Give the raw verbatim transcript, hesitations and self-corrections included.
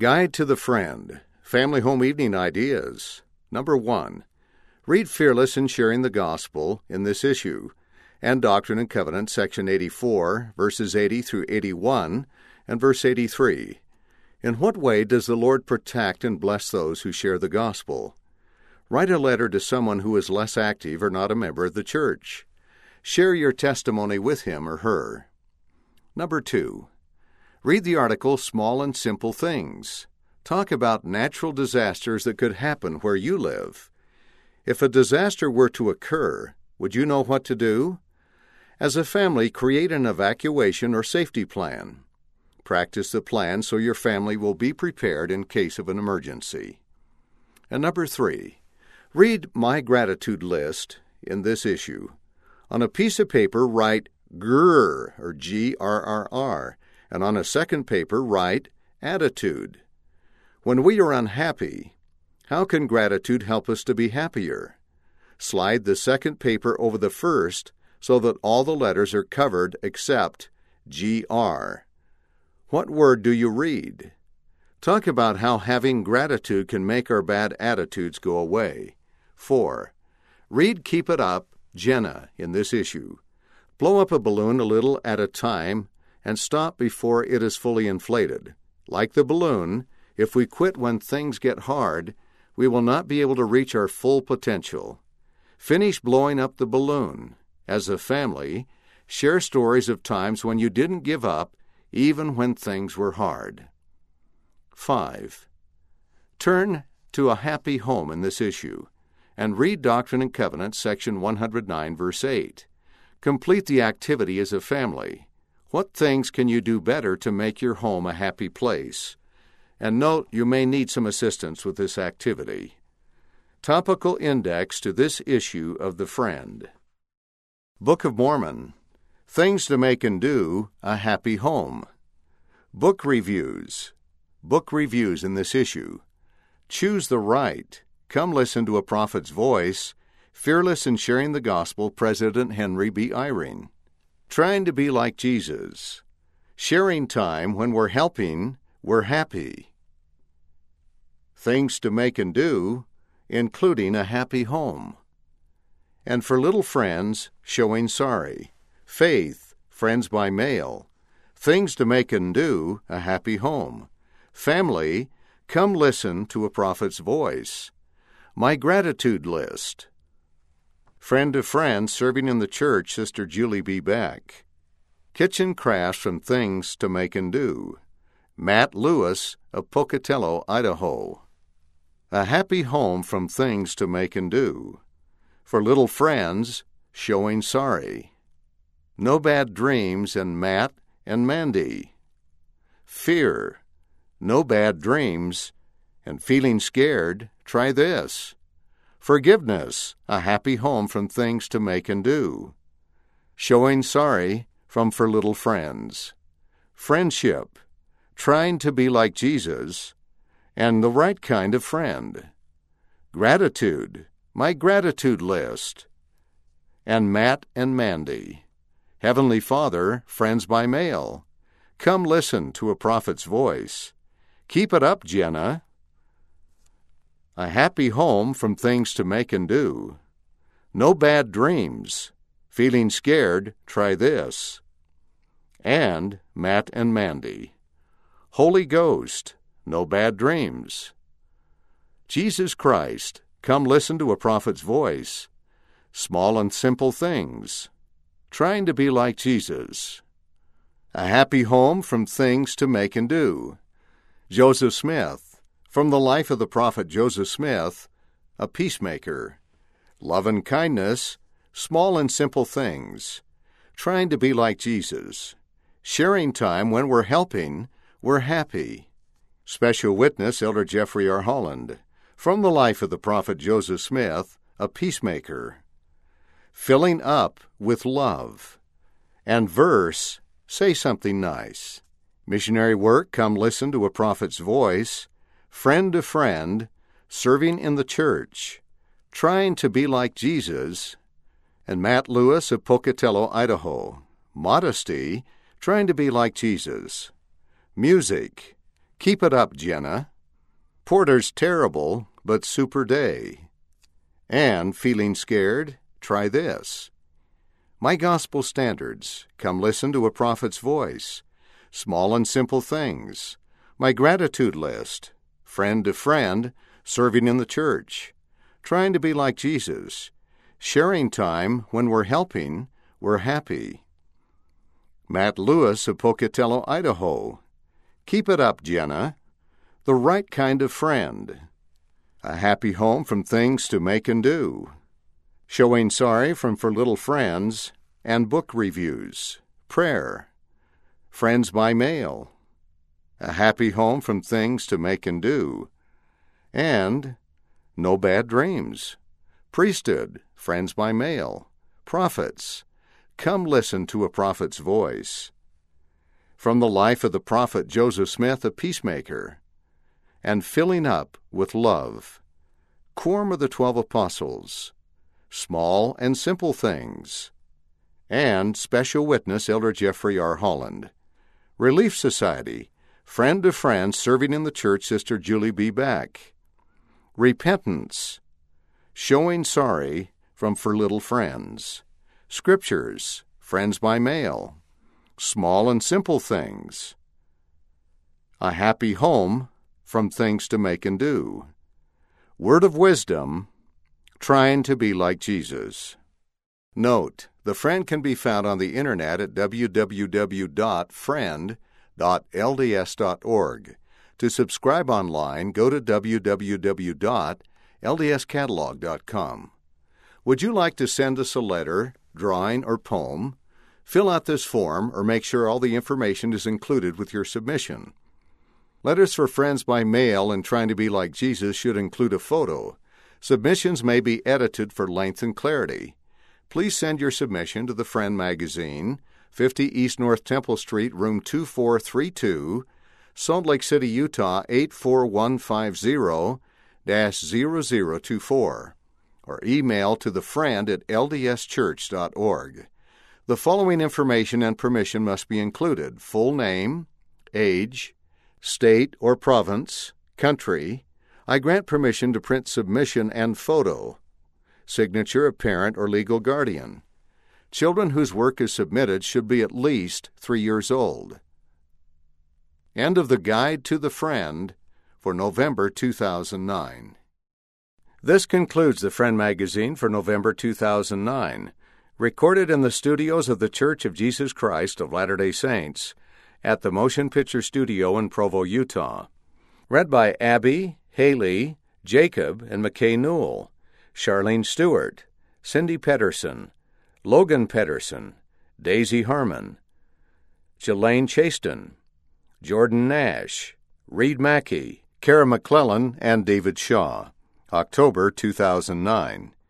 Guide to the Friend, Family Home Evening Ideas. Number one, read Fearless in Sharing the Gospel in this issue, and Doctrine and Covenants, section eighty-four, verses eighty through eighty-one, and verse eighty-three. In what way does the Lord protect and bless those who share the gospel? Write a letter to someone who is less active or not a member of the church. Share your testimony with him or her. Number two, read the article Small and Simple Things. Talk about natural disasters that could happen where you live. If a disaster were to occur, would you know what to do? As a family, create an evacuation or safety plan. Practice the plan so your family will be prepared in case of an emergency. And number three, read My Gratitude List in this issue. On a piece of paper, write G R R, or G R R R, and on a second paper, write Attitude. When we are unhappy, how can gratitude help us to be happier? Slide the second paper over the first so that all the letters are covered except G R. What word do you read? Talk about how having gratitude can make our bad attitudes go away. Four, read Keep It Up, Jenna, in this issue. Blow up a balloon a little at a time and stop before it is fully inflated. Like the balloon, if we quit when things get hard, we will not be able to reach our full potential. Finish blowing up the balloon. As a family, share stories of times when you didn't give up, even when things were hard. Five, turn to a happy home in this issue and read Doctrine and Covenants, section one hundred nine, verse eight. Complete the activity as a family. What things can you do better to make your home a happy place? And note, you may need some assistance with this activity. Topical index to this issue of The Friend. Book of Mormon. Things to Make and Do a Happy Home. Book reviews. Book reviews in this issue. Choose the Right. Come Listen to a Prophet's Voice. Fearless in Sharing the Gospel, President Henry B. Eyring. Trying to Be Like Jesus. Sharing Time When We're Helping, We're Happy. Things to Make and Do, Including a Happy Home. And for Little Friends, Showing Sorry. Faith, Friends by Mail. Things to Make and Do a Happy Home. Family, Come Listen to a Prophet's Voice. My Gratitude List. Friend to Friend Serving in the Church, Sister Julie B. Beck. Kitchen Crafts from Things to Make and Do. Matt Lewis of Pocatello, Idaho. A Happy Home from Things to Make and Do. For Little Friends, Showing Sorry. No Bad Dreams and Matt and Mandy. Fear. No Bad Dreams and Feeling Scared, Try This. Forgiveness, a Happy Home from Things to Make and Do. Showing Sorry from For Little Friends. Friendship, Trying to Be Like Jesus, and The Right Kind of Friend. Gratitude, My Gratitude List. And Matt and Mandy. Heavenly Father, Friends by Mail. Come Listen to a Prophet's Voice. Keep It Up, Jenna. A Happy Home from Things to Make and Do. No Bad Dreams. Feeling Scared, Try This. And Matt and Mandy. Holy Ghost, No Bad Dreams. Jesus Christ, Come Listen to a Prophet's Voice. Small and Simple Things. Trying to Be Like Jesus. A Happy Home from Things to Make and Do. Joseph Smith. From the Life of the Prophet Joseph Smith, A Peacemaker. Love and Kindness, Small and Simple Things. Trying to Be Like Jesus. Sharing Time When We're Helping, We're Happy. Special Witness, Elder Jeffrey R. Holland. From the Life of the Prophet Joseph Smith, A Peacemaker. Filling Up with Love. And verse, Say Something Nice. Missionary Work, Come Listen to a Prophet's Voice. Friend to Friend, Serving in the Church, Trying to Be Like Jesus, and Matt Lewis of Pocatello, Idaho. Modesty, Trying to Be Like Jesus. Music, Keep it up, Jenna. Porter's terrible, but super day. And feeling scared? Try this. My Gospel Standards. Come listen to a prophet's voice. Small and simple things. My gratitude list. Friend to friend, serving in the church. Trying to be like Jesus. Sharing time when we're helping, we're happy. Matt Lewis of Pocatello, Idaho. Keep it up, Jenna. The right kind of friend. A happy home from things to make and do. Showing sorry from For Little Friends, and book reviews. Prayer. Friends by mail. A happy home from things to make and do. And no bad dreams. Priesthood. Friends by mail. Prophets. Come listen to a prophet's voice. From the life of the prophet Joseph Smith, a peacemaker. And filling up with love. Quorum of the Twelve Apostles. Small and simple things. And special witness Elder Jeffrey R. Holland. Relief Society. Friend to friend serving in the church, Sister Julie B. Beck. Repentance. Showing sorry from For Little Friends. Scriptures. Friends by mail. Small and simple things. A happy home from things to make and do. Word of wisdom. Trying to be like Jesus. Note, the Friend can be found on the internet at w w w dot friend dot l d s dot org. To subscribe online, go to w w w dot l d s catalog dot com. Would you like to send us a letter, drawing, or poem? Fill out this form or make sure all the information is included with your submission. Letters for Friends by mail and Trying to be like Jesus should include a photo. Submissions may be edited for length and clarity. Please send your submission to The Friend Magazine, fifty East North Temple Street, room two four three two, Salt Lake City, Utah eight four one five zero dash zero zero two four, or email to thefriend at l d s church dot org. The following information and permission must be included: full name, age, state or province, country. I grant permission to print submission and photo. Signature of parent or legal guardian. Children whose work is submitted should be at least three years old. End of the Guide to the Friend for November two thousand nine. This concludes the Friend Magazine for November two thousand nine, recorded in the studios of the Church of Jesus Christ of Latter-day Saints at the Motion Picture Studio in Provo, Utah. Read by Abby, Haley, Jacob, and McKay Newell, Charlene Stewart, Cindy Pedersen, Logan Pedersen, Daisy Harmon, Jelaine Chaston, Jordan Nash, Reed Mackey, Kara McClellan, and David Shaw. October two thousand nine.